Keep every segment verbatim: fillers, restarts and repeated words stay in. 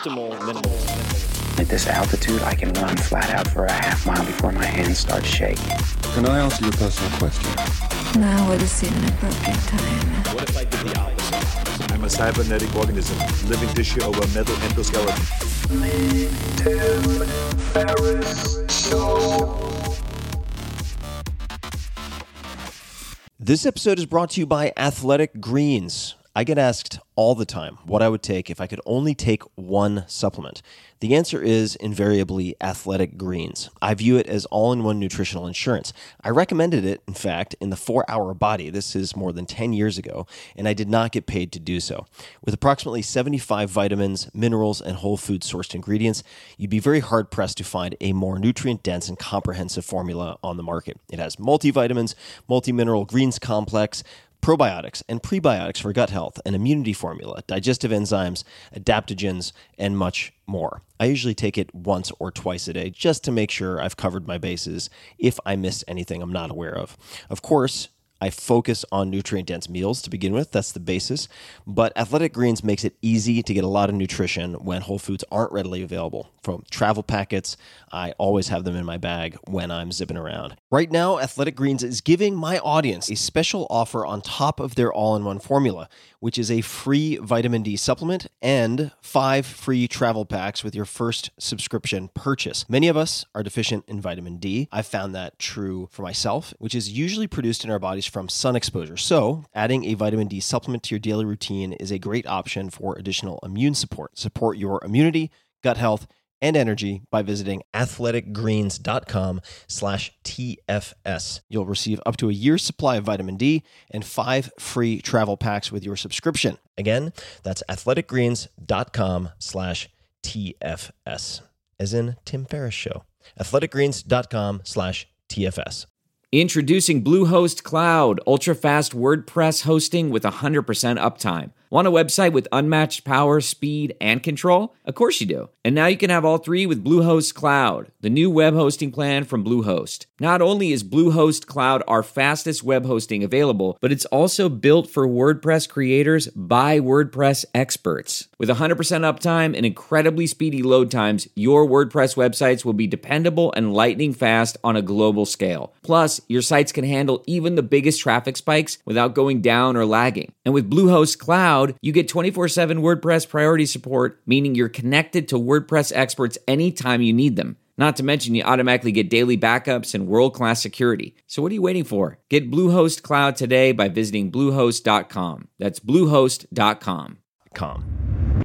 optimal minimal. At this altitude, I can run flat out for a half mile before my hands start shaking. Can I ask you a personal question? Now would seem an appropriate time. What if I did the opposite? I'm a cybernetic organism, living tissue over a metal endoskeleton. The Tim Ferriss Show. This episode is brought to you by Athletic Greens. I get asked all the time what I would take if I could only take one supplement. The answer is invariably Athletic Greens. I view it as all-in-one nutritional insurance. I recommended it, in fact, in the four hour Body. This is more than ten years ago, and I did not get paid to do so. With approximately seventy-five vitamins, minerals, and whole food sourced ingredients, you'd be very hard-pressed to find a more nutrient-dense and comprehensive formula on the market. It has multivitamins, multi-mineral greens complex, probiotics and prebiotics for gut health, an immunity formula, digestive enzymes, adaptogens, and much more. I usually take it once or twice a day just to make sure I've covered my bases if I missed anything I'm not aware of. Of course, I focus on nutrient-dense meals to begin with. That's the basis. But Athletic Greens makes it easy to get a lot of nutrition when whole foods aren't readily available. From travel packets, I always have them in my bag when I'm zipping around. Right now, Athletic Greens is giving my audience a special offer on top of their all-in-one formula, which is a free vitamin D supplement and five free travel packs with your first subscription purchase. Many of us are deficient in vitamin D. I've found that true for myself, which is usually produced in our bodies from sun exposure. So, adding a vitamin D supplement to your daily routine is a great option for additional immune support. Support your immunity, gut health, and energy by visiting athleticgreens.com slash TFS. You'll receive up to a year's supply of vitamin D and five free travel packs with your subscription. Again, that's athleticgreens.com slash TFS, as in Tim Ferriss Show. athleticgreens.com slash TFS. Introducing Bluehost Cloud, ultra-fast WordPress hosting with one hundred percent uptime. Want a website with unmatched power, speed, and control? Of course you do. And now you can have all three with Bluehost Cloud, the new web hosting plan from Bluehost. Not only is Bluehost Cloud our fastest web hosting available, but it's also built for WordPress creators by WordPress experts. With one hundred percent uptime and incredibly speedy load times, your WordPress websites will be dependable and lightning fast on a global scale. Plus, your sites can handle even the biggest traffic spikes without going down or lagging. And with Bluehost Cloud, you get twenty-four seven WordPress priority support, meaning you're connected to WordPress experts anytime you need them. Not to mention, you automatically get daily backups and world-class security. So what are you waiting for? Get Bluehost Cloud today by visiting bluehost dot com. That's bluehost dot com. Com.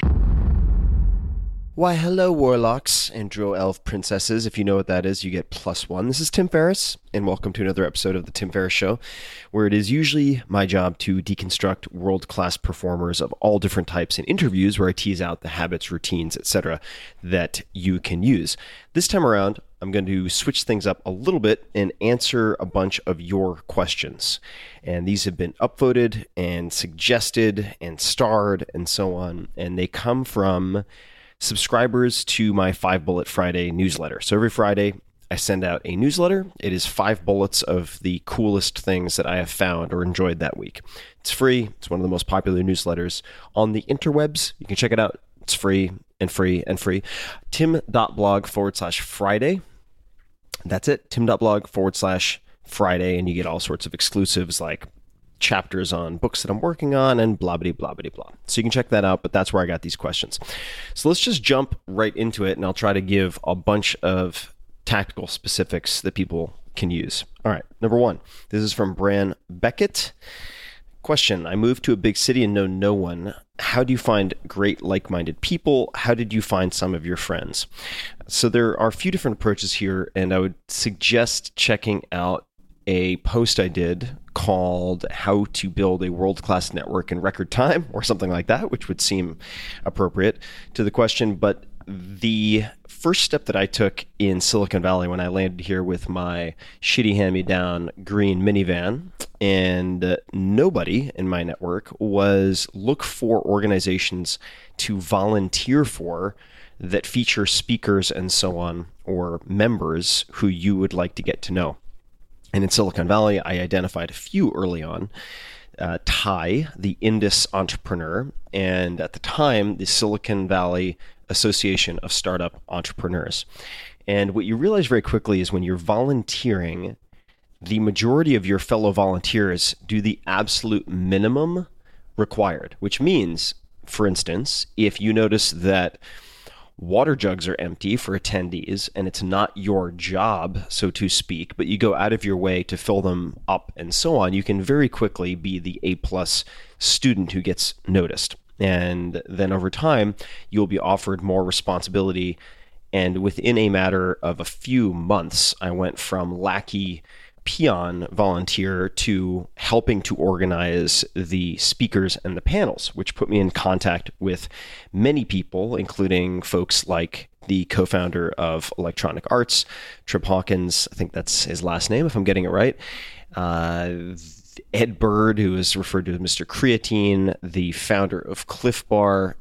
Why, hello, warlocks and drow elf princesses. If you know what that is, you get plus one. This is Tim Ferriss, and welcome to another episode of The Tim Ferriss Show, where it is usually my job to deconstruct world-class performers of all different types in interviews, where I tease out the habits, routines, et cetera that you can use. This time around, I'm going to switch things up a little bit and answer a bunch of your questions. And these have been upvoted and suggested and starred and so on, and they come from subscribers to my Five Bullet Friday newsletter. So every Friday, I send out a newsletter. It is five bullets of the coolest things that I have found or enjoyed that week. It's free. It's one of the most popular newsletters on the interwebs. You can check it out. It's free and free and free. tim.blog forward slash Friday. That's it. tim.blog forward slash Friday. And you get all sorts of exclusives like chapters on books that I'm working on and blah, blah, blah, blah, blah. So you can check that out, but that's where I got these questions. So let's just jump right into it, and I'll try to give a bunch of tactical specifics that people can use. All right, number one, this is from Bran Beckett. Question, I moved to a big city and know no one. How do you find great like-minded people? How did you find some of your friends? So there are a few different approaches here, and I would suggest checking out a post I did called How to Build a World-Class Network in Record Time, or something like that, which would seem appropriate to the question. But the first step that I took in Silicon Valley when I landed here with my shitty hand-me-down green minivan and uh, nobody in my network was look for organizations to volunteer for that feature speakers and so on, or members who you would like to get to know. And in Silicon Valley, I identified a few early on. uh, Ty, the Indus entrepreneur, and at the time, the Silicon Valley Association of Startup Entrepreneurs. And what you realize very quickly is when you're volunteering, the majority of your fellow volunteers do the absolute minimum required, which means, for instance, if you notice that water jugs are empty for attendees and it's not your job, so to speak, but you go out of your way to fill them up and so on, you can very quickly be the A-plus student who gets noticed. And then over time, you'll be offered more responsibility. And within a matter of a few months, I went from lackey peon volunteer to helping to organize the speakers and the panels, which put me in contact with many people, including folks like the co-founder of Electronic Arts, Trip Hawkins, I think that's his last name, if I'm getting it right, uh, Ed Bird, who is referred to as Mister Creatine, the founder of Cliff Bar,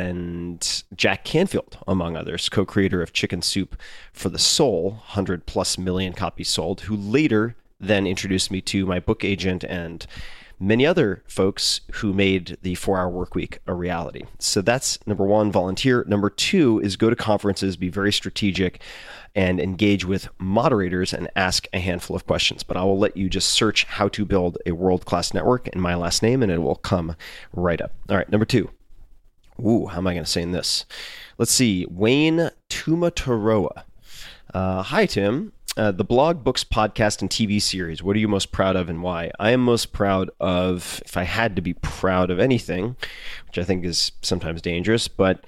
and Jack Canfield, among others, co-creator of Chicken Soup for the Soul, one hundred plus million copies sold, who later then introduced me to my book agent and many other folks who made the four-hour work week a reality. So that's number one, volunteer. Number two is go to conferences, be very strategic, and engage with moderators and ask a handful of questions. But I will let you just search how to build a world-class network in my last name, and it will come right up. All right, number two. Ooh, how am I going to say this? Let's see. Wayne Tumatoroa. Uh, hi, Tim. Uh, the blog, books, podcast, and T V series, what are you most proud of and why? I am most proud of, if I had to be proud of anything, which I think is sometimes dangerous, but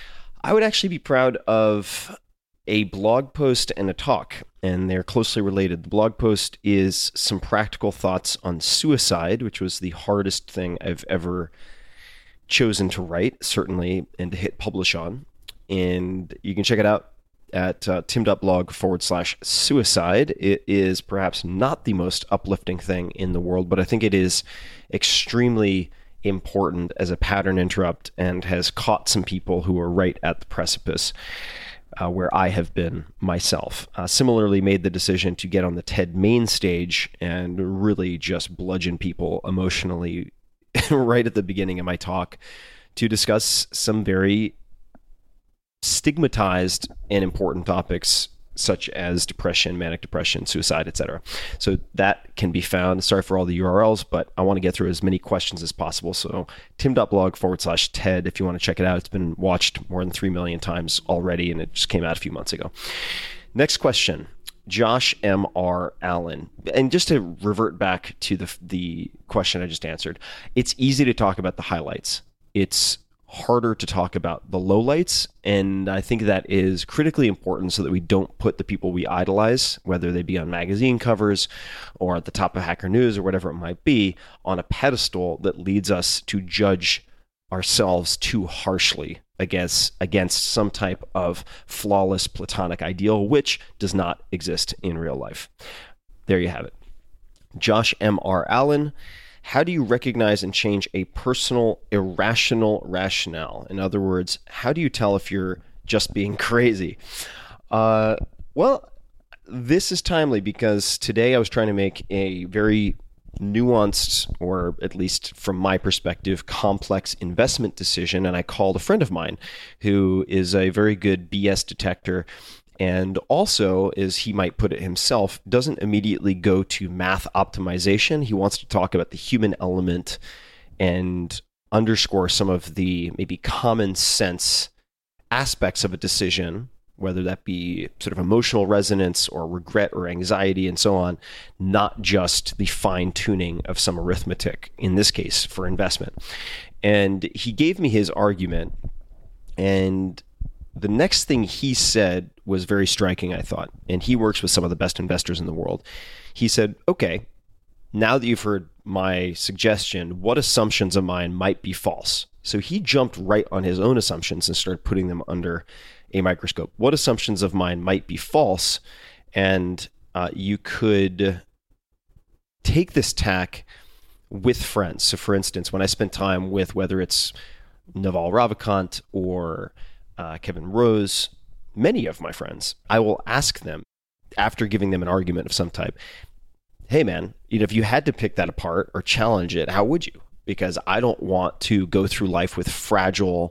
I would actually be proud of a blog post and a talk, and they're closely related. The blog post is some practical thoughts on suicide, which was the hardest thing I've ever chosen to write, certainly, and to hit publish on. And you can check it out at uh, tim.blog forward slash suicide. It is perhaps not the most uplifting thing in the world, but I think it is extremely important as a pattern interrupt and has caught some people who are right at the precipice uh, where I have been myself. Uh, similarly, made the decision to get on the TED main stage and really just bludgeon people emotionally right at the beginning of my talk to discuss some very stigmatized and important topics such as depression, manic depression, suicide, et cetera. So that can be found. Sorry for all the U R Ls, but I want to get through as many questions as possible. So tim.blog forward slash TED if you want to check it out. It's been watched more than three million times already, and it just came out a few months ago. Next question. Josh M R. Allen. And just to revert back to the the question I just answered, it's easy to talk about the highlights. It's harder to talk about the lowlights, and I think that is critically important so that we don't put the people we idolize, whether they be on magazine covers or at the top of Hacker News or whatever it might be, on a pedestal that leads us to judge ourselves too harshly against against some type of flawless platonic ideal, which does not exist in real life. There you have it. Josh M R. Allen. How do you recognize and change a personal irrational rationale? In other words, how do you tell if you're just being crazy? Uh, well, this is timely because today I was trying to make a very nuanced, or at least from my perspective, complex investment decision, and I called a friend of mine who is a very good B S detector, and also, as he might put it himself, doesn't immediately go to math optimization. He wants to talk about the human element and underscore some of the maybe common sense aspects of a decision, whether that be sort of emotional resonance or regret or anxiety and so on, not just the fine tuning of some arithmetic, in this case for investment. And he gave me his argument, and the next thing he said was very striking, I thought, and he works with some of the best investors in the world. He said, okay, now that you've heard my suggestion, what assumptions of mine might be false? So he jumped right on his own assumptions and started putting them under a microscope. What assumptions of mine might be false? And uh, you could take this tack with friends. So for instance, when I spend time with, whether it's Naval Ravikant or Uh, Kevin Rose, many of my friends, I will ask them, after giving them an argument of some type, hey man, you know, if you had to pick that apart or challenge it, how would you? Because I don't want to go through life with fragile,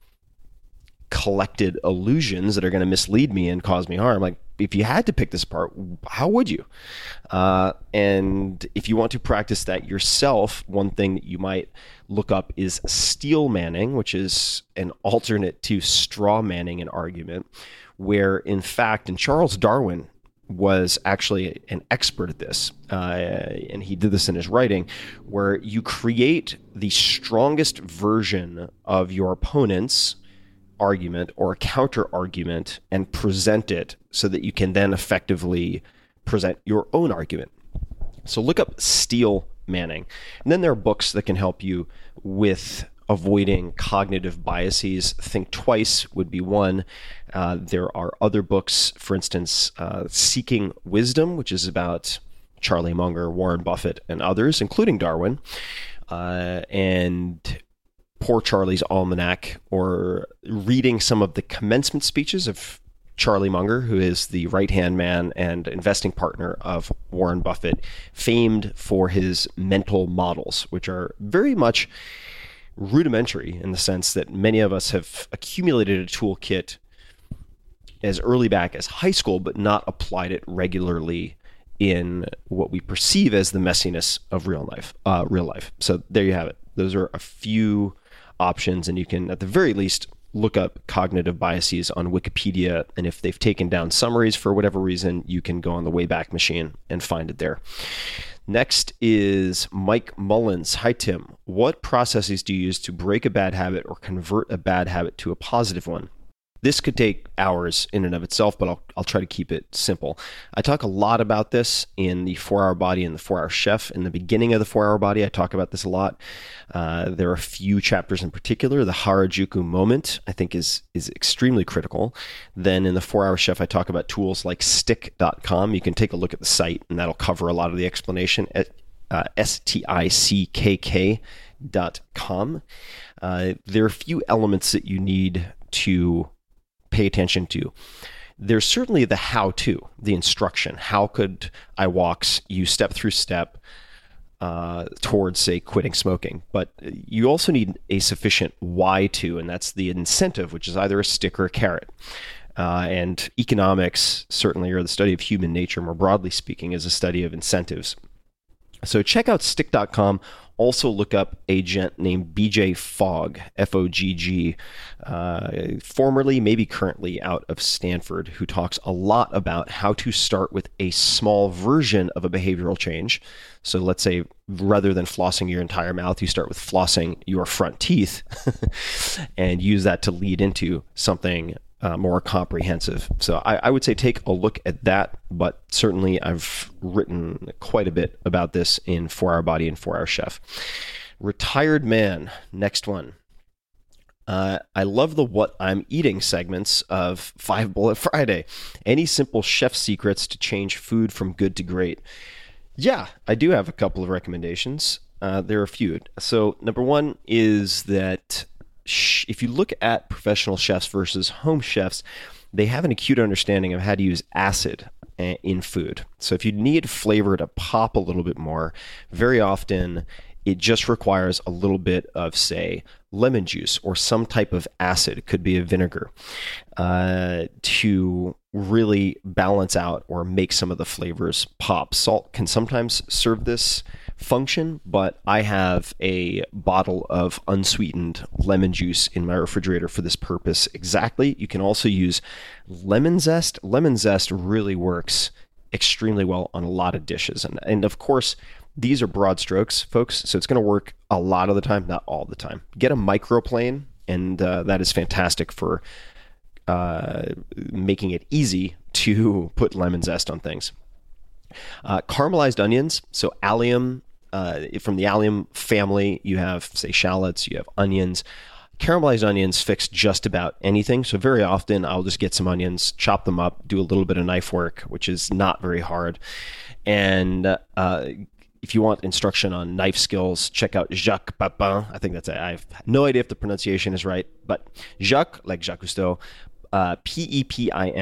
collected illusions that are going to mislead me and cause me harm. Like, if you had to pick this apart, how would you? Uh, and if you want to practice that yourself, one thing that you might look up is steel manning, which is an alternate to straw manning an argument, where in fact, and Charles Darwin was actually an expert at this, uh, and he did this in his writing, where you create the strongest version of your opponent's argument or counter argument and present it so that you can then effectively present your own argument. So look up steel manning. And then there are books that can help you with avoiding cognitive biases. Think Twice would be one. Uh, there are other books, for instance, uh, Seeking Wisdom, which is about Charlie Munger, Warren Buffett, and others, including Darwin. Uh, and Poor Charlie's Almanac, or reading some of the commencement speeches of Charlie Munger, who is the right-hand man and investing partner of Warren Buffett, famed for his mental models, which are very much rudimentary in the sense that many of us have accumulated a toolkit as early back as high school, but not applied it regularly in what we perceive as the messiness of real life. Uh, real life. So there you have it. Those are a few options, and you can, at the very least, look up cognitive biases on Wikipedia, and if they've taken down summaries for whatever reason, you can go on the Wayback Machine and find it there. Next is Mike Mullins. Hi, Tim. What processes do you use to break a bad habit or convert a bad habit to a positive one? This could take hours in and of itself, but I'll, I'll try to keep it simple. I talk a lot about this in the four-Hour Body and the four-Hour Chef. In the beginning of the four-Hour Body, I talk about this a lot. Uh, there are a few chapters in particular. The Harajuku moment, I think, is is extremely critical. Then in the four-Hour Chef, I talk about tools like stick dot com. You can take a look at the site, and that'll cover a lot of the explanation at uh, S T I C K K dot com. Uh, there are a few elements that you need to pay attention to. There's certainly the how-to, the instruction. How could I walks you step through step uh, towards, say, quitting smoking? But you also need a sufficient why-to, and that's the incentive, which is either a stick or a carrot. Uh, and economics, certainly, or the study of human nature, more broadly speaking, is a study of incentives. So check out stick dot com. Also look up a gent named B J Fogg, F O G G, uh, formerly, maybe currently, out of Stanford, who talks a lot about how to start with a small version of a behavioral change. So let's say rather than flossing your entire mouth, you start with flossing your front teeth and use that to lead into something Uh, more comprehensive. So I, I would say take a look at that, but certainly I've written quite a bit about this in four-Hour Body and four-Hour Chef. Retired Man, next one. Uh, I love the What I'm Eating segments of Five Bullet Friday. Any simple chef secrets to change food from good to great? Yeah, I do have a couple of recommendations. Uh, there are a few. So number one is that if you look at professional chefs versus home chefs, they have an acute understanding of how to use acid in food. So if you need flavor to pop a little bit more, very often it just requires a little bit of, say, lemon juice or some type of acid, it could be a vinegar, uh, to really balance out or make some of the flavors pop. Salt can sometimes serve this function, but I have a bottle of unsweetened lemon juice in my refrigerator for this purpose exactly. You can also use lemon zest. Lemon zest really works extremely well on a lot of dishes. And, and of course, these are broad strokes, folks, so it's going to work a lot of the time, not all the time. Get a microplane, and uh, that is fantastic for uh, making it easy to put lemon zest on things. Uh, caramelized onions, so allium, uh, from the allium family, you have, say, shallots, you have onions. Caramelized onions fix just about anything, so very often I'll just get some onions, chop them up, do a little bit of knife work, which is not very hard. And uh, if you want instruction on knife skills, check out Jacques Pepin. I think that's it. I have no idea if the pronunciation is right, but Jacques, like Jacques Cousteau, uh, P E P I N.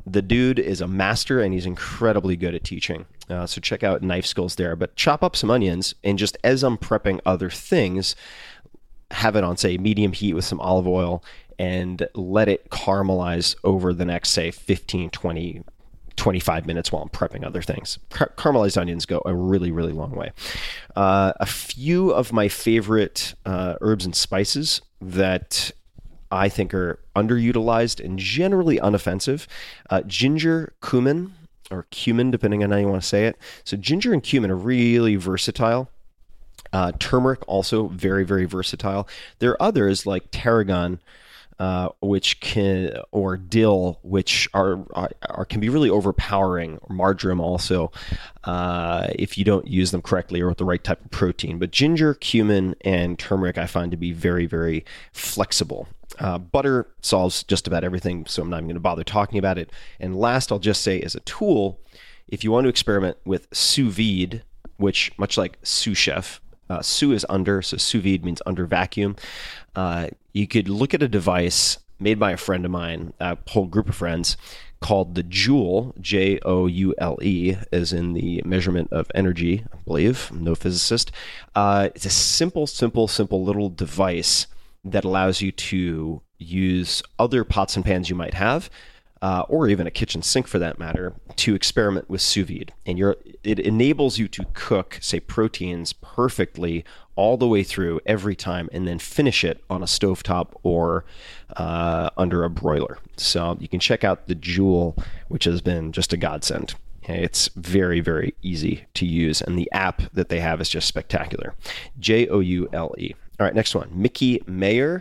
the dude is a master and he's incredibly good at teaching. Uh, so check out Knife Skills there. But chop up some onions, and just as I'm prepping other things, have it on, say, medium heat with some olive oil and let it caramelize over the next, say, fifteen, twenty, twenty-five minutes while I'm prepping other things. Car- caramelized onions go a really, really long way. Uh, a few of my favorite uh, herbs and spices that I think are underutilized and generally unoffensive. Uh, ginger, cumin, or cumin, depending on how you want to say it. So ginger and cumin are really versatile. Uh, turmeric, also very, very versatile. There are others like tarragon, uh, which can, or dill, which are, are, are can be really overpowering. Or marjoram also, uh, if you don't use them correctly or with the right type of protein. But ginger, cumin, and turmeric I find to be very, very flexible. Uh, butter solves just about everything, so I'm not even going to bother talking about it. And last, I'll just say as a tool, if you want to experiment with sous vide, which much like sous chef, uh, sous is under, so sous vide means under vacuum. Uh, you could look at a device made by a friend of mine, a whole group of friends, called the Joule, J O U L E, as in the measurement of energy, I believe. I'm no physicist. Uh, it's a simple, simple, simple little device that allows you to use other pots and pans you might have, uh, or even a kitchen sink for that matter, to experiment with sous vide. And you're, it enables you to cook, say, proteins perfectly all the way through every time, and then finish it on a stovetop or uh, under a broiler. So you can check out the Joule, which has been just a godsend. It's very, very easy to use, and the app that they have is just spectacular. J O U L E. All right, next one. Mickey Mayer.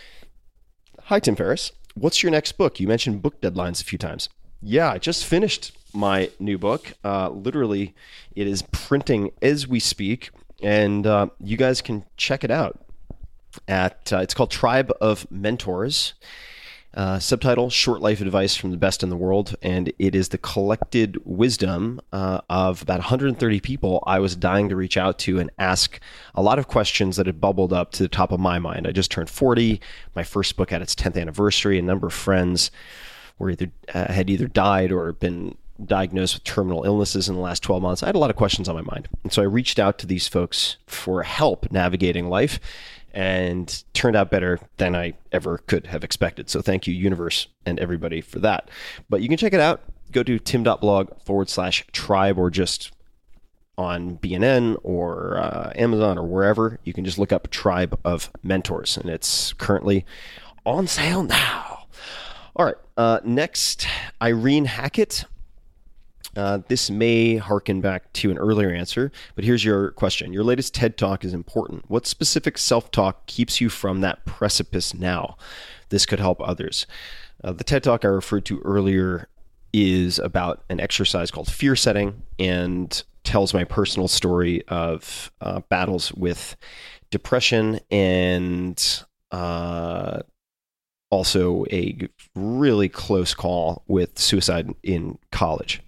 Hi, Tim Ferriss. What's your next book? You mentioned book deadlines a few times. Yeah, I just finished my new book. Uh, literally, it is printing as we speak, and uh, you guys can check it out. At uh, it's called Tribe of Mentors. Uh, subtitle, Short Life Advice from the Best in the World, and it is the collected wisdom uh, of about one hundred thirty people I was dying to reach out to and ask a lot of questions that had bubbled up to the top of my mind. I just turned forty. My first book had its tenth anniversary. A number of friends were either uh, had either died or been diagnosed with terminal illnesses in the last twelve months. I had a lot of questions on my mind, and so I reached out to these folks for help navigating life, and turned out better than I ever could have expected. So thank you, universe, and everybody for that. But you can check it out. Go to tim.blog forward slash tribe, or just on B N N or uh, Amazon or wherever. You can just look up Tribe of Mentors, and it's currently on sale now. All right. Uh, next, Irene Hackett. Uh, this may harken back to an earlier answer, but here's your question. Your latest TED Talk is important. What specific self-talk keeps you from that precipice now? This could help others. Uh, the TED Talk I referred to earlier is about an exercise called fear setting, and tells my personal story of uh, battles with depression and uh, also a really close call with suicide in college.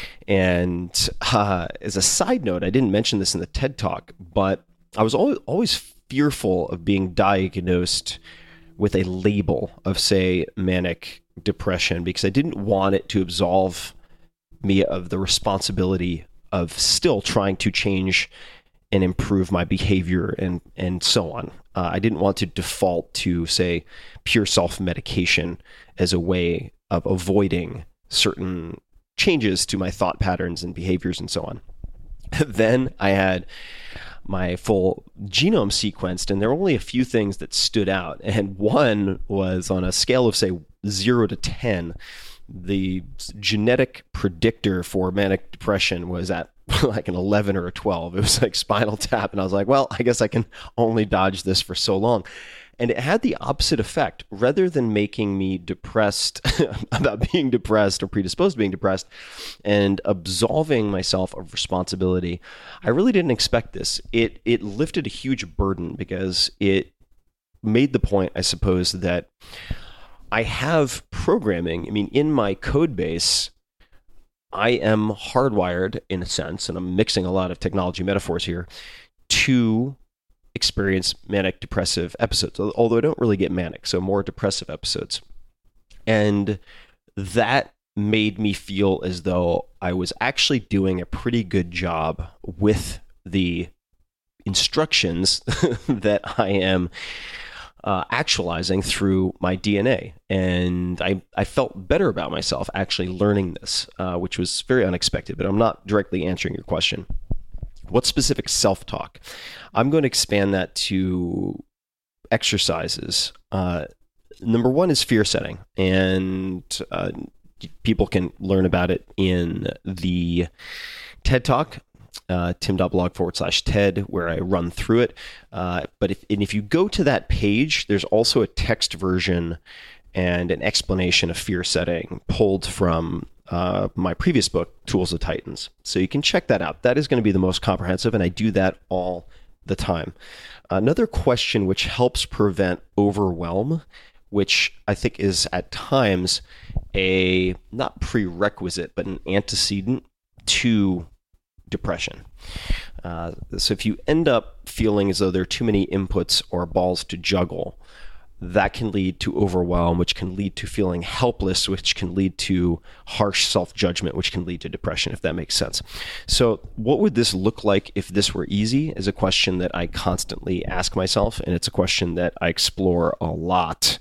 And uh, as a side note, I didn't mention this in the TED Talk, but I was always, always fearful of being diagnosed with a label of, say, manic depression, because I didn't want it to absolve me of the responsibility of still trying to change and improve my behavior and, and so on. Uh, I didn't want to default to, say, pure self-medication as a way of avoiding certain changes to my thought patterns and behaviors and so on. Then I had my full genome sequenced, and there were only a few things that stood out. And one was on a scale of, say, zero to ten. The genetic predictor for manic depression was at like an eleven or a twelve. It was like Spinal Tap. And I was like, well, I guess I can only dodge this for so long. And it had the opposite effect. Rather than making me depressed about being depressed or predisposed to being depressed and absolving myself of responsibility, I really didn't expect this. It it lifted a huge burden, because it made the point, I suppose, that I have programming. I mean, in my code base, I am hardwired, in a sense, and I'm mixing a lot of technology metaphors here, to experience manic depressive episodes, although I don't really get manic, so more depressive episodes. And that made me feel as though I was actually doing a pretty good job with the instructions that I am uh, actualizing through my D N A. And I, I felt better about myself actually learning this, uh, which was very unexpected, but I'm not directly answering your question. What specific self-talk? I'm going to expand that to exercises. Uh, number one is fear setting, and uh, people can learn about it in the TED Talk, uh, tim.blog forward slash TED, where I run through it. Uh, but if, and if you go to that page, there's also a text version and an explanation of fear setting pulled from uh, my previous book, Tools of Titans. So you can check that out. That is going to be the most comprehensive, and I do that all the time. Another question which helps prevent overwhelm, which I think is at times a not prerequisite, but an antecedent to depression. Uh, so if you end up feeling as though there are too many inputs or balls to juggle, that can lead to overwhelm, which can lead to feeling helpless, which can lead to harsh self-judgment, which can lead to depression, if that makes sense. So what would this look like if this were easy is a question that I constantly ask myself, and it's a question that I explore a lot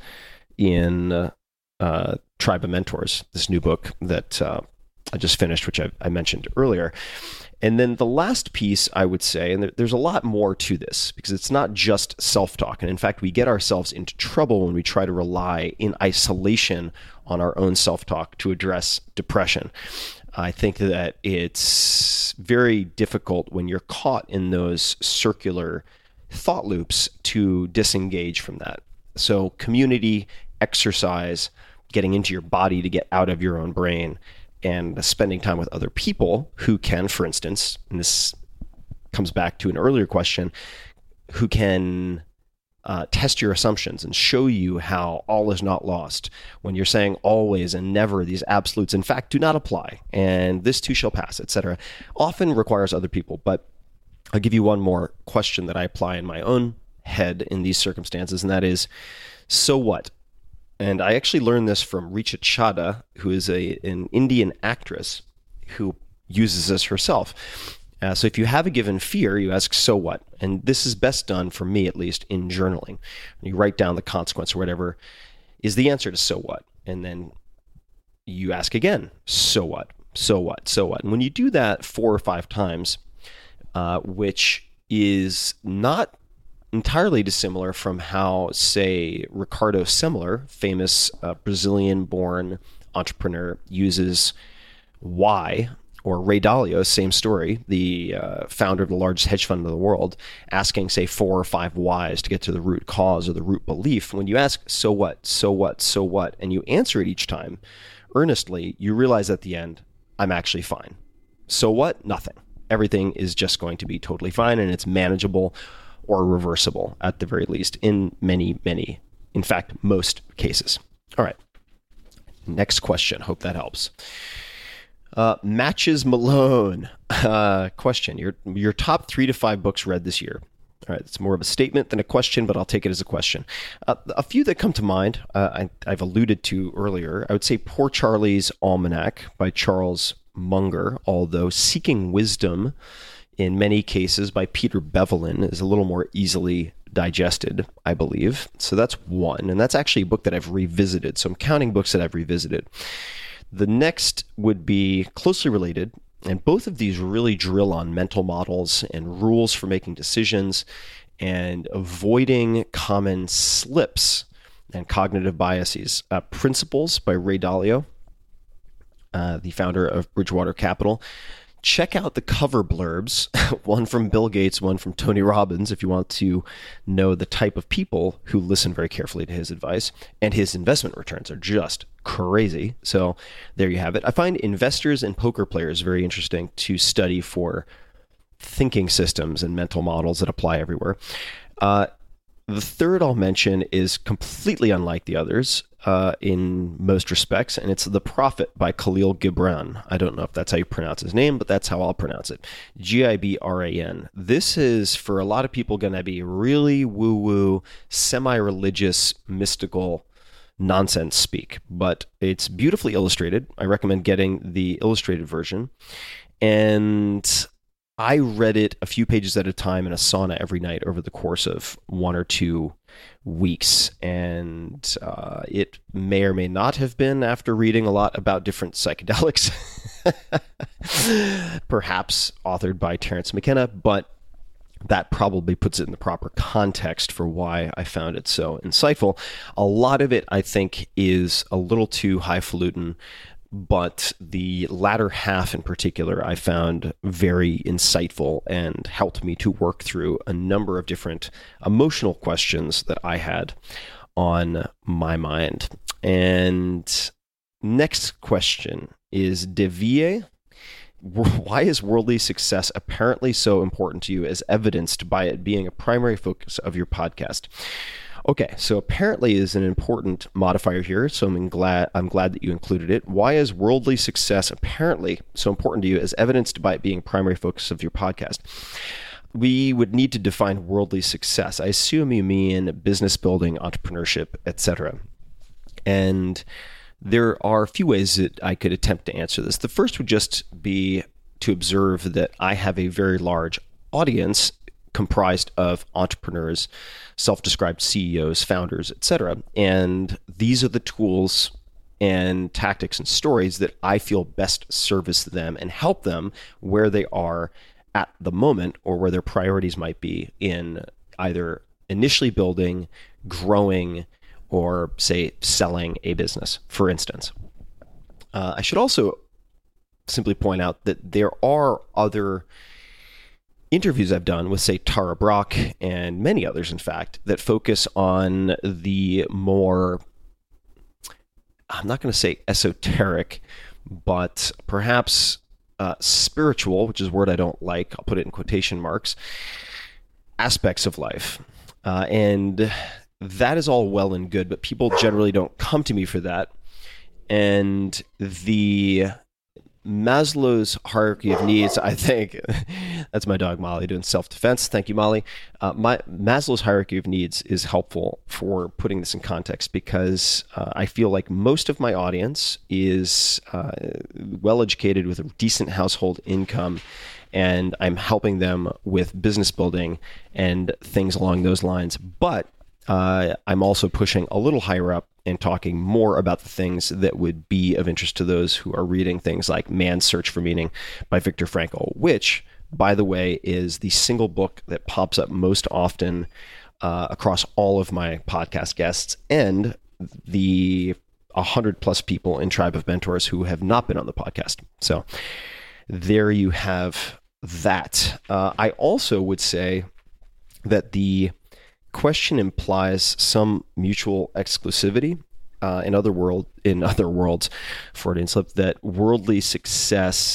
in uh, uh, Tribe of Mentors, this new book that uh, I just finished, which I, I mentioned earlier. And then the last piece, I would say, and there, there's a lot more to this, because it's not just self-talk. And in fact, we get ourselves into trouble when we try to rely in isolation on our own self-talk to address depression. I think that it's very difficult when you're caught in those circular thought loops to disengage from that. So community, exercise, getting into your body to get out of your own brain, and spending time with other people who can, for instance, and this comes back to an earlier question, who can uh, test your assumptions and show you how all is not lost. When you're saying always and never, these absolutes, in fact, do not apply, and this too shall pass, et cetera, often requires other people. But I'll give you one more question that I apply in my own head in these circumstances, and that is, so what? And I actually learned this from Richa Chadha, who is a an Indian actress who uses this herself. Uh, so if you have a given fear, you ask, so what? And this is best done, for me at least, in journaling. You write down the consequence or whatever is the answer to so what. And then you ask again, so what? So what? So what? And when you do that four or five times, uh, which is not entirely dissimilar from how, say, Ricardo Semler, famous uh, Brazilian-born entrepreneur, uses why, or Ray Dalio, same story, the uh, founder of the largest hedge fund in the world, asking, say, four or five whys to get to the root cause or the root belief. When you ask, so what, so what, so what, and you answer it each time earnestly, you realize at the end, I'm actually fine. So what? Nothing. Everything is just going to be totally fine, and it's manageable or reversible at the very least in many, many, in fact, most cases. All right. Next question. Hope that helps. Uh, Matches Malone. Uh, question. Your, your top three to five books read this year. All right. It's more of a statement than a question, but I'll take it as a question. Uh, a few that come to mind, uh, I, I've alluded to earlier. I would say Poor Charlie's Almanac by Charles Munger, although Seeking Wisdom in many cases by Peter Bevelin is a little more easily digested, I believe. So that's one. And that's actually a book that I've revisited. So I'm counting books that I've revisited. The next would be closely related. And both of these really drill on mental models and rules for making decisions and avoiding common slips and cognitive biases. Uh, Principles by Ray Dalio, uh, the founder of Bridgewater Capital. Check out the cover blurbs, one from Bill Gates, one from Tony Robbins, if you want to know the type of people who listen very carefully to his advice. And his investment returns are just crazy. So there you have it. I find investors and poker players very interesting to study for thinking systems and mental models that apply everywhere. Uh, the third I'll mention is completely unlike the others uh, in most respects, and it's The Prophet by Khalil Gibran. I don't know if that's how you pronounce his name, but that's how I'll pronounce it. G I B R A N. This is, for a lot of people, going to be really woo-woo, semi-religious, mystical nonsense speak, but it's beautifully illustrated. I recommend getting the illustrated version. And I read it a few pages at a time in a sauna every night over the course of one or two weeks. And uh, it may or may not have been after reading a lot about different psychedelics, perhaps authored by Terence McKenna, but that probably puts it in the proper context for why I found it so insightful. A lot of it, I think, is a little too highfalutin, but the latter half in particular I found very insightful and helped me to work through a number of different emotional questions that I had on my mind. And next question is Devier. Why is worldly success apparently so important to you, as evidenced by it being a primary focus of your podcast? Okay, so apparently is an important modifier here, so I'm glad I'm glad that you included it. Why is worldly success apparently so important to you, as evidenced by it being a primary focus of your podcast? We would need to define worldly success. I assume you mean business building, entrepreneurship, et cetera. And there are a few ways that I could attempt to answer this. The first would just be to observe that I have a very large audience comprised of entrepreneurs, self-described C E Os, founders, et cetera. And these are the tools and tactics and stories that I feel best service them and help them where they are at the moment, or where their priorities might be in either initially building, growing, or say selling a business, for instance. Uh, I should also simply point out that there are other interviews I've done with, say, Tara Brach and many others, in fact, that focus on the more, I'm not going to say esoteric, but perhaps uh, spiritual, which is a word I don't like, I'll put it in quotation marks, aspects of life. Uh, and that is all well and good, but people generally don't come to me for that. And the Maslow's hierarchy of needs, I think, that's my dog Molly doing self-defense. Thank you, Molly. Uh, my Maslow's hierarchy of needs is helpful for putting this in context, because uh, I feel like most of my audience is uh, well-educated with a decent household income, and I'm helping them with business building and things along those lines. But Uh, I'm also pushing a little higher up and talking more about the things that would be of interest to those who are reading things like Man's Search for Meaning by Viktor Frankl, which, by the way, is the single book that pops up most often uh, across all of my podcast guests and the one hundred plus people in Tribe of Mentors who have not been on the podcast. So there you have that. Uh, I also would say that the question implies some mutual exclusivity. Uh, in other world, in other worlds, Freudian slip, that worldly success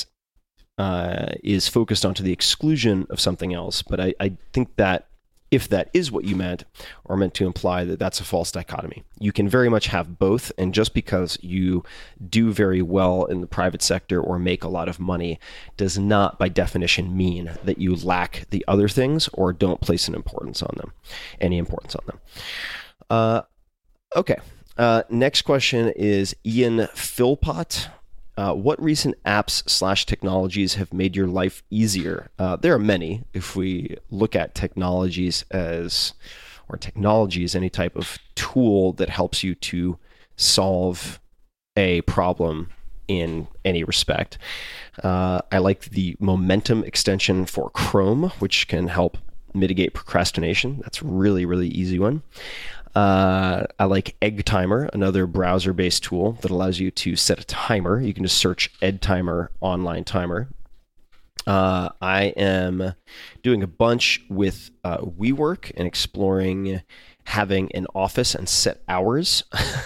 uh, is focused onto the exclusion of something else. But I, I think that if that is what you meant, or meant to imply, that that's a false dichotomy. You can very much have both, and just because you do very well in the private sector or make a lot of money does not, by definition, mean that you lack the other things or don't place an importance on them, any importance on them. Uh, okay. Uh, next question is Ian Philpott. Uh, what recent apps slash technologies have made your life easier? Uh, there are many. If we look at technologies as, or technology as any type of tool that helps you to solve a problem in any respect. Uh, I like the Momentum extension for Chrome, which can help mitigate procrastination. That's a really, really easy one. Uh, I like EggTimer, another browser-based tool that allows you to set a timer. You can just search EggTimer online timer. Uh, I am doing a bunch with uh, WeWork and exploring having an office and set hours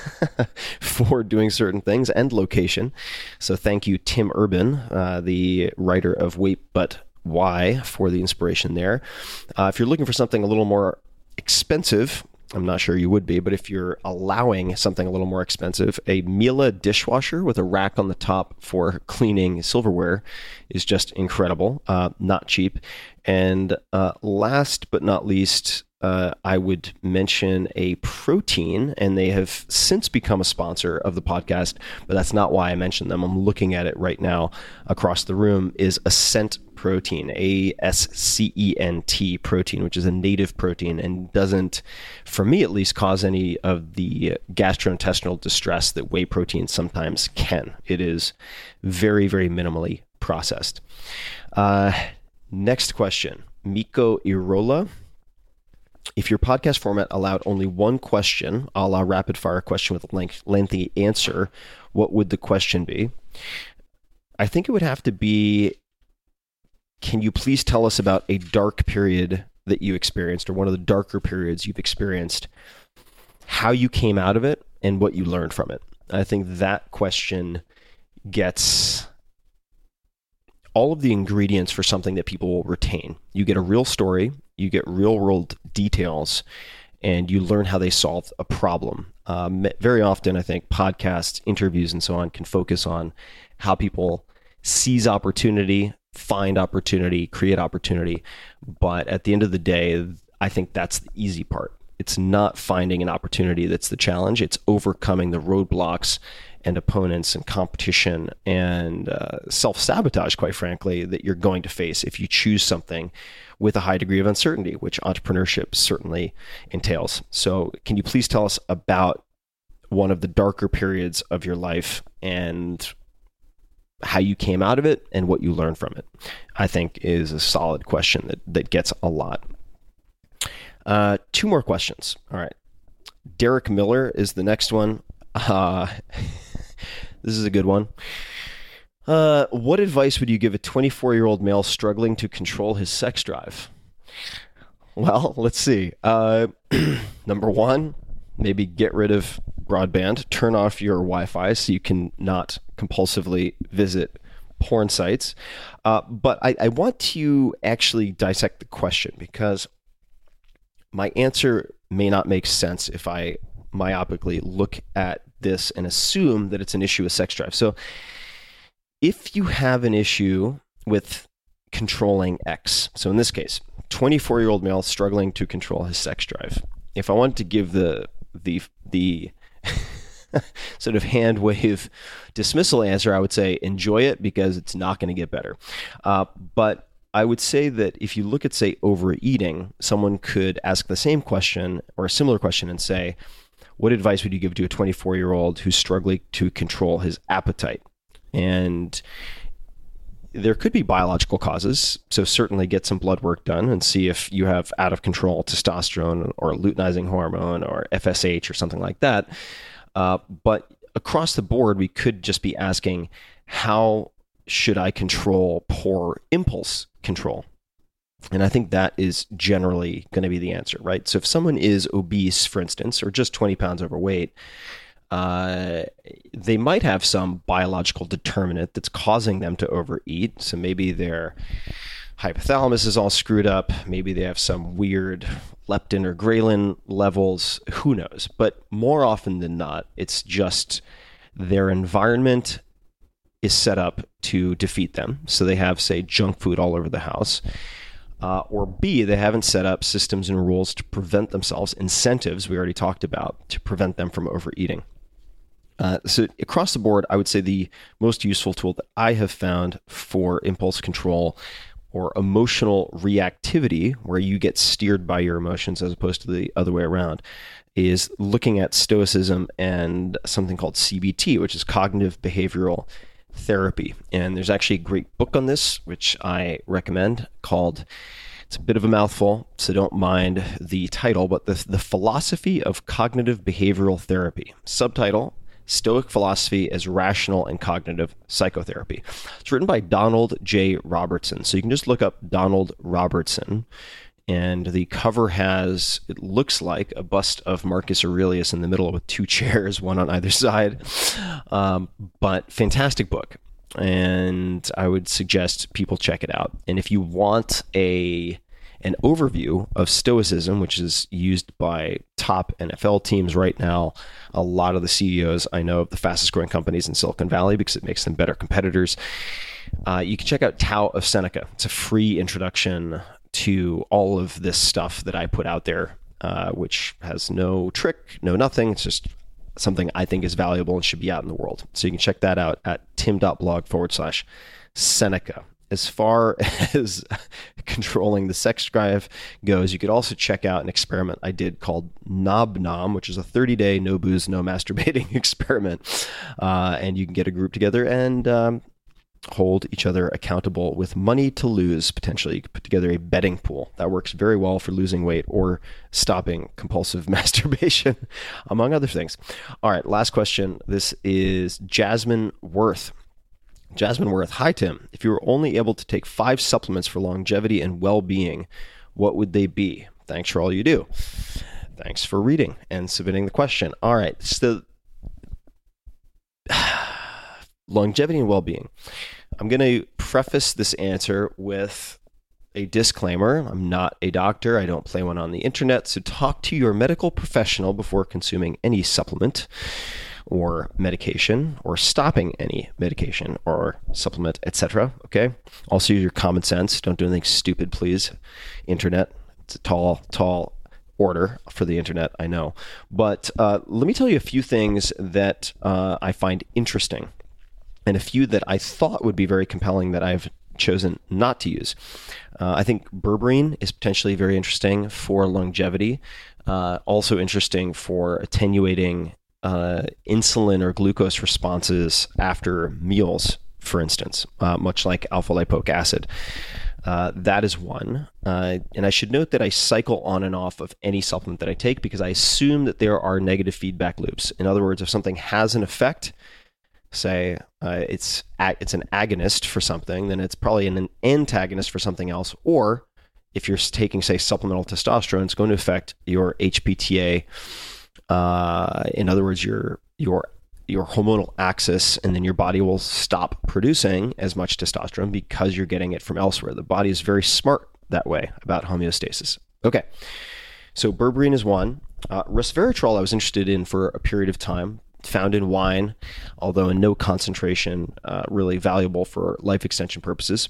for doing certain things and location. So thank you, Tim Urban, uh, the writer of Wait But Why, for the inspiration there. Uh, if you're looking for something a little more expensive, I'm not sure you would be, but if you're allowing something a little more expensive, a Miele dishwasher with a rack on the top for cleaning silverware is just incredible, uh, not cheap. And uh, last but not least, uh, I would mention a protein, and they have since become a sponsor of the podcast, but that's not why I mentioned them. I'm looking at it right now across the room, is Ascent Protein, A S C E N T protein, which is a native protein and doesn't, for me at least, cause any of the gastrointestinal distress that whey protein sometimes can. It is very, very minimally processed. Uh, next question, Miko Irola. If your podcast format allowed only one question, a la rapid fire question with a length, lengthy answer, what would the question be? I think it would have to be, can you please tell us about a dark period that you experienced, or one of the darker periods you've experienced, how you came out of it, and what you learned from it? I think that question gets all of the ingredients for something that people will retain. You get a real story, you get real world details, and you learn how they solved a problem. Um, very often, I think podcasts, interviews, and so on can focus on how people seize opportunity, find opportunity, create opportunity. But at the end of the day, I think that's the easy part. It's not finding an opportunity that's the challenge. It's overcoming the roadblocks and opponents and competition and uh, self-sabotage, quite frankly, that you're going to face if you choose something with a high degree of uncertainty, which entrepreneurship certainly entails. So can you please tell us about one of the darker periods of your life and how you came out of it and what you learned from it? I think is a solid question that, that gets a lot. Uh, two more questions. All right. Derek Miller is the next one. Uh, this is a good one. Uh, what advice would you give a twenty-four-year-old male struggling to control his sex drive? Well, let's see. Uh, number one, maybe get rid of broadband. Turn off your Wi-Fi so you can not compulsively visit porn sites. Uh, but I, I want to actually dissect the question, because my answer may not make sense if I myopically look at this and assume that it's an issue with sex drive. So if you have an issue with controlling X, so in this case, twenty-four-year-old male struggling to control his sex drive. If I wanted to give the the the sort of hand wave dismissal answer, I would say enjoy it, because it's not going to get better. Uh, but I would say that if you look at, say, overeating, someone could ask the same question or a similar question and say, what advice would you give to a twenty-four-year-old who's struggling to control his appetite? And there could be biological causes, so certainly get some blood work done and see if you have out of control testosterone or luteinizing hormone or F S H or something like that. Uh, but across the board, we could just be asking, how should I control poor impulse control? And I think that is generally going to be the answer, right? So if someone is obese, for instance, or just twenty pounds overweight, uh, they might have some biological determinant that's causing them to overeat. So maybe their hypothalamus is all screwed up. Maybe they have some weird leptin or ghrelin levels. Who knows? But more often than not, it's just their environment is set up to defeat them. So they have, say, junk food all over the house. Uh, or B, they haven't set up systems and rules to prevent themselves, incentives we already talked about, to prevent them from overeating. Uh, so across the board, I would say the most useful tool that I have found for impulse control or emotional reactivity, where you get steered by your emotions as opposed to the other way around, is looking at Stoicism and something called C B T, which is cognitive behavioral therapy. And there's actually a great book on this, which I recommend, called, it's a bit of a mouthful, so don't mind the title, but the, the Philosophy of Cognitive Behavioral Therapy. Subtitle, Stoic Philosophy as Rational and Cognitive Psychotherapy. It's written by Donald J. Robertson. So you can just look up Donald Robertson, and the cover has, it looks like a bust of Marcus Aurelius in the middle with two chairs, one on either side. Um, but fantastic book. And I would suggest people check it out. And if you want a an overview of Stoicism, which is used by top N F L teams right now, a lot of the C E Os I know of the fastest growing companies in Silicon Valley, because it makes them better competitors, uh, you can check out Tao of Seneca. It's a free introduction to all of this stuff that I put out there uh, which has no trick, no nothing. It's just something I think is valuable and should be out in the world. So you can check that out at tim.blog forward slash Seneca. As far as controlling the sex drive goes, you could also check out an experiment I did called Knob Nom, which is a thirty-day no booze, no masturbating experiment. Uh, and you can get a group together and um, hold each other accountable with money to lose, potentially. You could put together a betting pool. That works very well for losing weight or stopping compulsive masturbation, among other things. All right, last question. This is Jasmine Worth. Jasmine Worth, hi Tim. If you were only able to take five supplements for longevity and well-being, what would they be? Thanks for all you do. Thanks for reading and submitting the question. All right, so longevity and well-being. I'm going to preface this answer with a disclaimer. I'm not a doctor. I don't play one on the internet, so talk to your medical professional before consuming any supplement or medication, or stopping any medication or supplement, et cetera. Okay. Also use your common sense. Don't do anything stupid, please. Internet. It's a tall, tall order for the internet, I know. But uh, let me tell you a few things that uh, I find interesting, and a few that I thought would be very compelling that I've chosen not to use. Uh, I think berberine is potentially very interesting for longevity. Uh, also interesting for attenuating Uh, insulin or glucose responses after meals, for instance, uh, much like alpha-lipoic acid. Uh, that is one. Uh, and I should note that I cycle on and off of any supplement that I take because I assume that there are negative feedback loops. In other words, if something has an effect, say uh, it's ag- it's an agonist for something, then it's probably an antagonist for something else. Or if you're taking, say, supplemental testosterone, it's going to affect your H P T A. Uh, in other words, your your your hormonal axis, and then your body will stop producing as much testosterone because you're getting it from elsewhere. The body is very smart that way about homeostasis. Okay, so berberine is one. Uh, resveratrol I was interested in for a period of time, found in wine, although in no concentration, uh, really valuable for life extension purposes.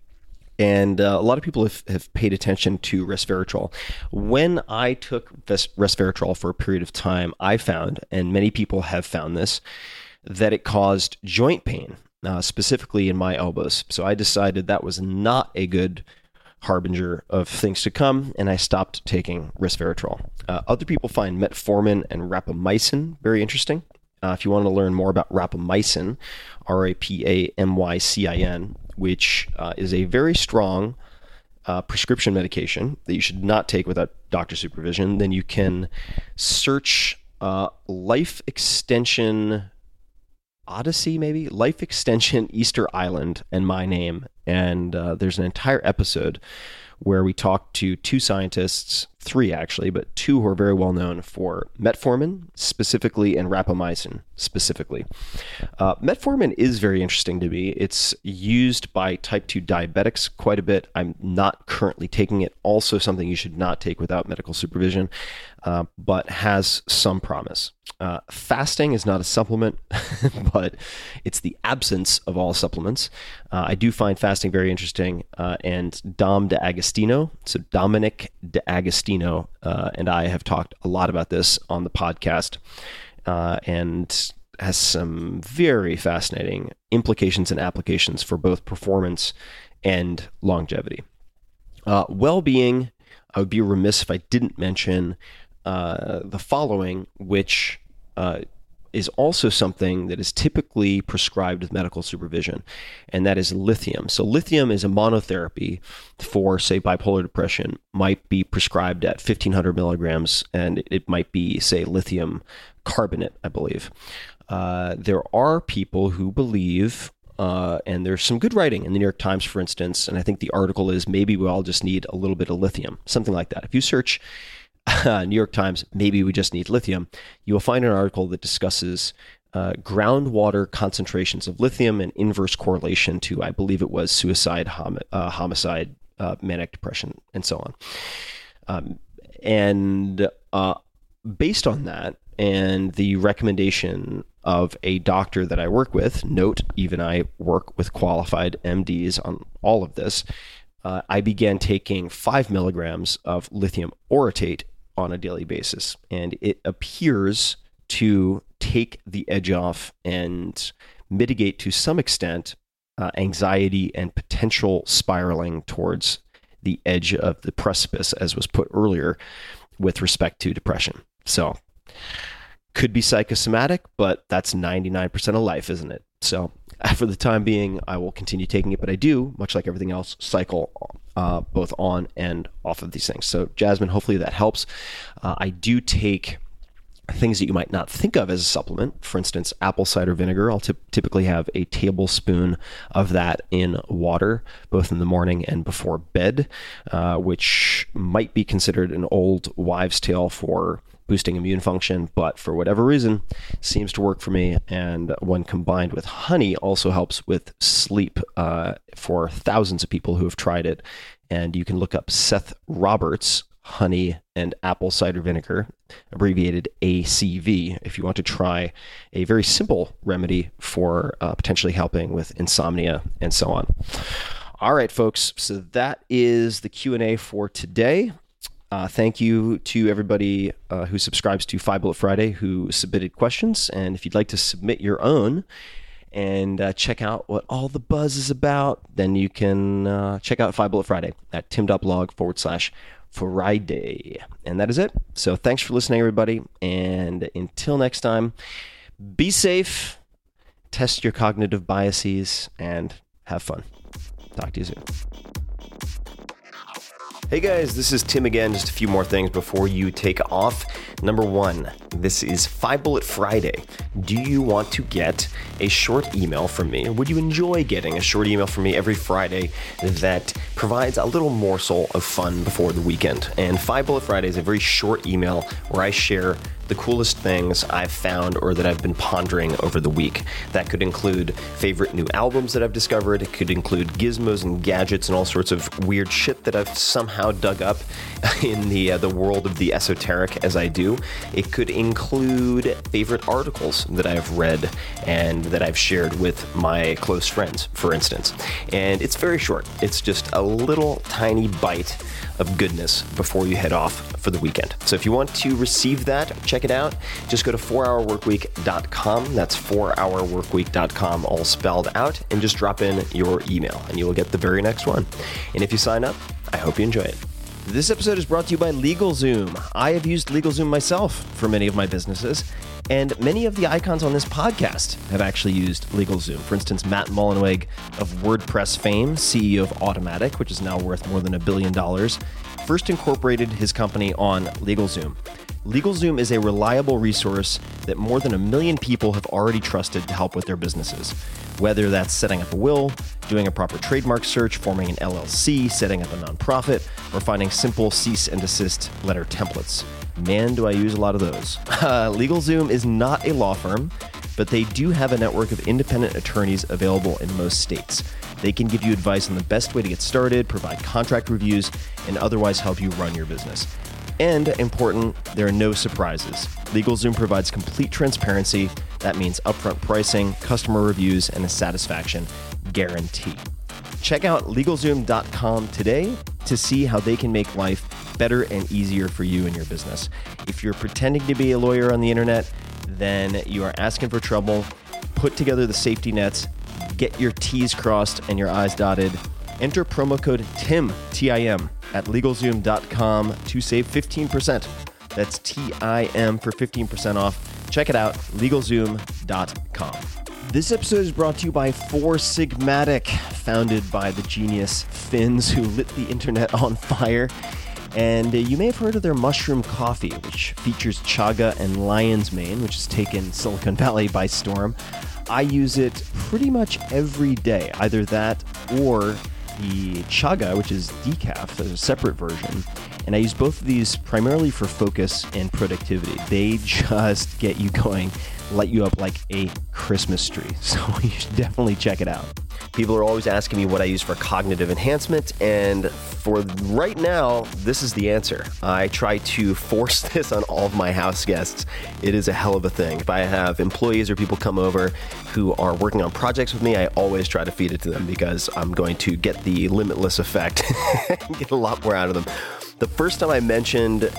And uh, a lot of people have, have paid attention to resveratrol. When I took res- resveratrol for a period of time, I found, and many people have found this, that it caused joint pain, uh, specifically in my elbows. So I decided that was not a good harbinger of things to come, and I stopped taking resveratrol. Uh, other people find metformin and rapamycin very interesting. Uh, if you want to learn more about rapamycin, R A P A M Y C I N, which uh, is a very strong uh, prescription medication that you should not take without doctor supervision, then you can search uh, Life Extension Odyssey, maybe? Life Extension Easter Island and my name. And uh, there's an entire episode where we talk to two scientists, three actually, but two who are very well known for metformin specifically and rapamycin specifically. Uh, metformin is very interesting to me. It's used by type two diabetics quite a bit. I'm not currently taking it. Also something you should not take without medical supervision, uh, but has some promise. Uh, fasting is not a supplement, but it's the absence of all supplements. Uh, I do find fasting very interesting, uh, and Dom D'Agostino, so Dominic D'Agostino, uh, and I have talked a lot about this on the podcast, uh, and has some very fascinating implications and applications for both performance and longevity. Uh, well-being, I would be remiss if I didn't mention uh, the following, which uh, is also something that is typically prescribed with medical supervision, and that is lithium. So lithium is a monotherapy for, say, bipolar depression, might be prescribed at fifteen hundred milligrams, and it might be, say, lithium carbonate, I believe. Uh, there are people who believe, uh, and there's some good writing in the New York Times, for instance, and I think the article is maybe we all just need a little bit of lithium, something like that. If you search uh, New York Times, maybe we just need lithium, you will find an article that discusses uh, groundwater concentrations of lithium and inverse correlation to, I believe it was suicide, hom- uh, homicide, uh, manic depression, and so on. Um, and uh, based on that, and the recommendation of a doctor that I work with, note, even I work with qualified M Ds on all of this, uh, I began taking five milligrams of lithium orotate on a daily basis. And it appears to take the edge off and mitigate to some extent uh, anxiety and potential spiraling towards the edge of the precipice, as was put earlier with respect to depression. So could be psychosomatic, but that's ninety-nine percent of life, isn't it? So for the time being, I will continue taking it, but I do, much like everything else, cycle uh, both on and off of these things. So Jasmine, hopefully that helps. Uh, I do take things that you might not think of as a supplement. For instance, apple cider vinegar. I'll t- typically have a tablespoon of that in water, both in the morning and before bed, uh, which might be considered an old wives' tale for boosting immune function, but for whatever reason, seems to work for me. And when combined with honey, also helps with sleep uh, for thousands of people who have tried it. And you can look up Seth Roberts honey and apple cider vinegar, abbreviated A C V, if you want to try a very simple remedy for uh, potentially helping with insomnia and so on. All right, folks. So that is the Q and A for today. Uh, thank you to everybody uh, who subscribes to Five Bullet Friday who submitted questions. And if you'd like to submit your own and uh, check out what all the buzz is about, then you can uh, check out Five Bullet Friday at tim.blog forward slash Friday. And that is it. So thanks for listening, everybody. And until next time, be safe, test your cognitive biases, and have fun. Talk to you soon. Hey guys, this is Tim again. Just a few more things before you take off. Number one, this is Five Bullet Friday. Do you want to get a short email from me? Or would you enjoy getting a short email from me every Friday that provides a little morsel of fun before the weekend? And Five Bullet Friday is a very short email where I share the coolest things I've found or that I've been pondering over the week. That could include favorite new albums that I've discovered. It could include gizmos and gadgets and all sorts of weird shit that I've somehow dug up in the uh, the world of the esoteric as I do. It could include favorite articles that I've read and that I've shared with my close friends, for instance. And it's very short. It's just a little tiny bite of goodness before you head off for the weekend. So if you want to receive that, check it out. Just go to four hour work week dot com. That's four hour work week dot com, all spelled out, and just drop in your email and you will get the very next one. And if you sign up, I hope you enjoy it. This episode is brought to you by LegalZoom. I have used LegalZoom myself for many of my businesses, and many of the icons on this podcast have actually used LegalZoom. For instance, Matt Mullenweg of WordPress fame, C E O of Automatic, which is now worth more than a billion dollars, first incorporated his company on LegalZoom. LegalZoom is a reliable resource that more than a million people have already trusted to help with their businesses. Whether that's setting up a will, doing a proper trademark search, forming an L L C, setting up a nonprofit, or finding simple cease and desist letter templates. Man, do I use a lot of those. Uh, LegalZoom is not a law firm, but they do have a network of independent attorneys available in most states. They can give you advice on the best way to get started, provide contract reviews, and otherwise help you run your business. And important, there are no surprises. LegalZoom provides complete transparency. That means upfront pricing, customer reviews, and a satisfaction guarantee. Check out LegalZoom dot com today to see how they can make life better and easier for you and your business. If you're pretending to be a lawyer on the internet, then you are asking for trouble. Put together the safety nets, get your T's crossed and your I's dotted. Enter promo code TIM, T I M, at LegalZoom dot com to save fifteen percent. That's T I M for fifteen percent off. Check it out, LegalZoom dot com. This episode is brought to you by Four Sigmatic, founded by the genius Finns who lit the internet on fire. And uh, you may have heard of their mushroom coffee, which features chaga and lion's mane, which has taken Silicon Valley by storm. I use it pretty much every day, either that or the chaga, which is decaf. There's a separate version. And I use both of these primarily for focus and productivity. They just get you going, light you up like a Christmas tree. So you should definitely check it out. People are always asking me what I use for cognitive enhancement, and for right now, this is the answer. I try to force this on all of my house guests. It is a hell of a thing. If I have employees or people come over who are working on projects with me, I always try to feed it to them because I'm going to get the limitless effect and get a lot more out of them. The first time I mentioned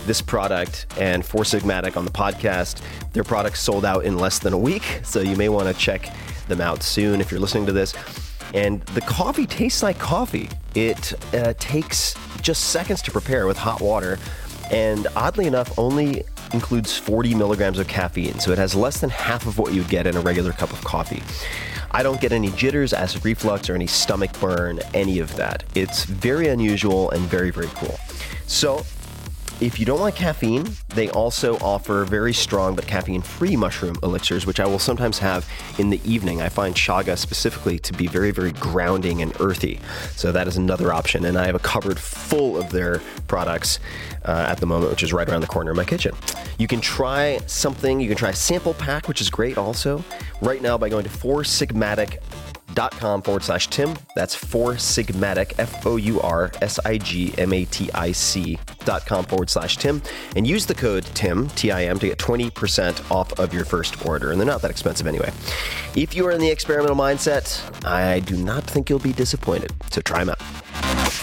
this product and Four Sigmatic on the podcast. Their products sold out in less than a week, so you may want to check them out soon if you're listening to this. And the coffee tastes like coffee. It uh, takes just seconds to prepare with hot water, and oddly enough, only includes forty milligrams of caffeine, so it has less than half of what you'd get in a regular cup of coffee. I don't get any jitters, acid reflux, or any stomach burn, any of that. It's very unusual and very, very cool. So, if you don't like caffeine, they also offer very strong but caffeine-free mushroom elixirs, which I will sometimes have in the evening. I find chaga specifically to be very, very grounding and earthy. So that is another option. And I have a cupboard full of their products uh, at the moment, which is right around the corner of my kitchen. You can try something. You can try a sample pack, which is great also, right now by going to four sigmatic dot com forward slash Tim. That's Four Sigmatic, F O U R S I G M A T I C dot com forward slash Tim, and use the code TIM, T I M, to get twenty percent off of your first order. And they're not that expensive anyway. If you are in the experimental mindset, I do not think you'll be disappointed. So try them out.